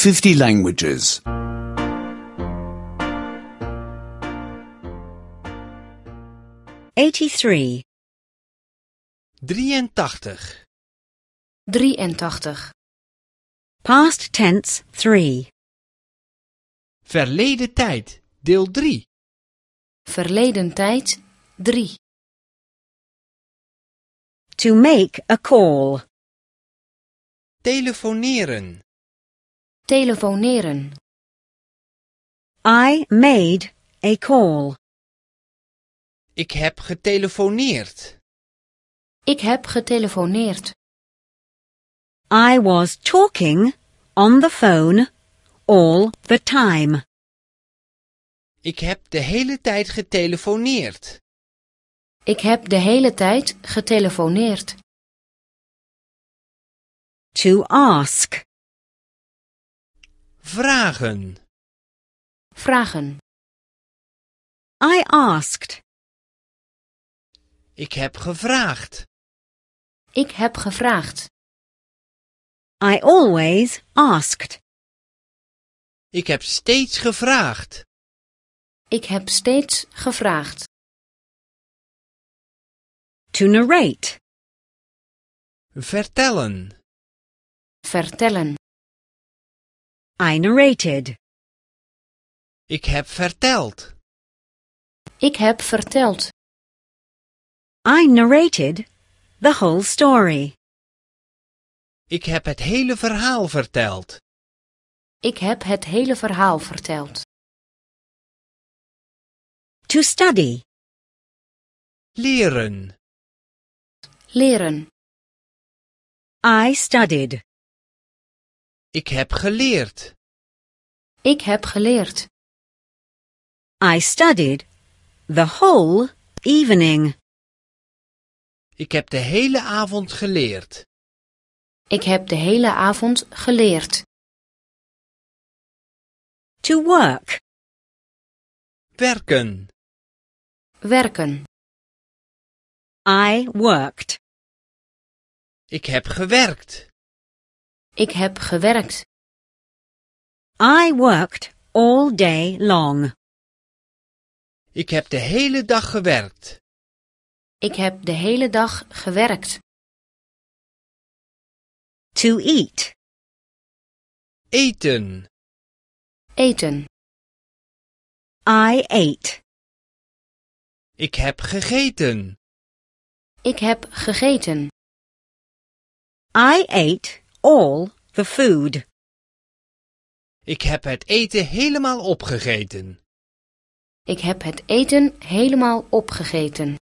50 languages. 83. 83. 83. Past tense 3. Verleden tijd, deel 3. Verleden tijd 3. To make a call. Telefoneren. Telefoneren. I made a call. Ik heb getelefoneerd. Ik heb getelefoneerd. I was talking on the phone all the time. Ik heb de hele tijd getelefoneerd. Ik heb de hele tijd getelefoneerd. To ask. Vragen. Vragen. I asked. Ik heb gevraagd. Ik heb gevraagd. I always asked. Ik heb steeds gevraagd. Ik heb steeds gevraagd. To narrate. Vertellen. Vertellen. I narrated. Ik heb verteld. Ik heb verteld. I narrated the whole story. Ik heb het hele verhaal verteld. Ik heb het hele verhaal verteld. To study. Leren. Leren. I studied. Ik heb geleerd. Ik heb geleerd. I studied the whole evening. Ik heb de hele avond geleerd. Ik heb de hele avond geleerd. To work. Werken. Werken. I worked. Ik heb gewerkt. Ik heb gewerkt. I worked all day long. Ik heb de hele dag gewerkt. Ik heb de hele dag gewerkt. To eat. Eten. Eten. I ate. Ik heb gegeten. Ik heb gegeten. I ate all the food. Ik heb het eten helemaal opgegeten. Ik heb het eten helemaal opgegeten.